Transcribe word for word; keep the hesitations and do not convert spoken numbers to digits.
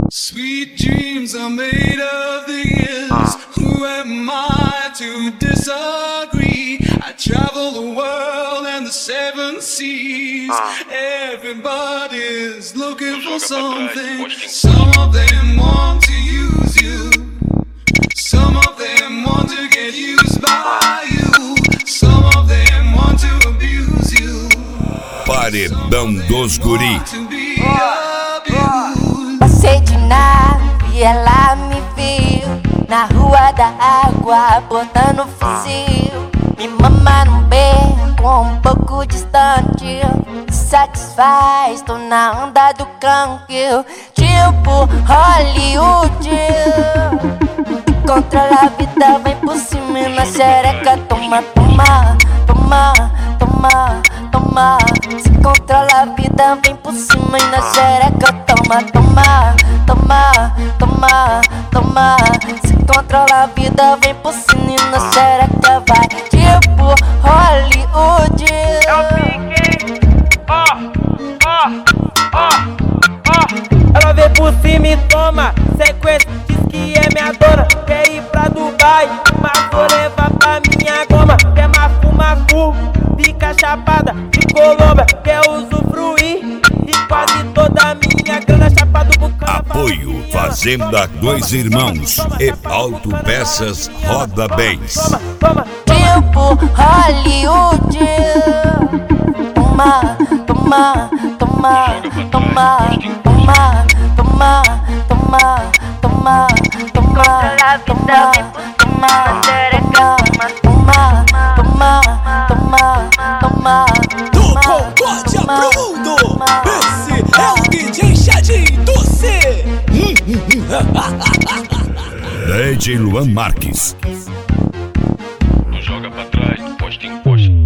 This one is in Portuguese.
Sweet dreams are made of the years. Who am I to disagree? I travel the world and the seven seas. Everybody's looking for something. Some of them want to use you. Some of them want to get used by you. Some of them want to abuse you. Paredão dos Guri. Passei de nave e ela me viu na rua da água, botando fuzil. Me mama num beco um pouco distante, me satisfaz, tô na onda do canque. Tipo Hollywood, controla a vida, vem por cima e na xereca. Toma, toma, toma, toma, toma. Se controla a vida, vem por cima e na xereca. Toma, toma, toma, toma, toma. Se controla a vida, vem por cima e na xereca. Vai tipo Hollywood. Eu fiquei, ó, ó, ó, ó. Ela vem por cima e toma sequência, diz que é minha dona. Quer ir pra Dubai, mas vou levar pra minha goma. Quer mafu, mafu, fica chapada de Colômbia. Quer usufruir de quase toda a minha grana. Chapado bucana. Apoio Fazenda Dois Irmãos e Autopeças Roda Bens. Tipo Hollywood. Toma, toma, toma, toma, toma, toma, toma, toma, toma, toma, toma, toma, toma, toma, toma. Do Concórdia pro mundo, esse é o D J Chadinho do C. D J Luan Marques. Não joga pra trás, posta em posta.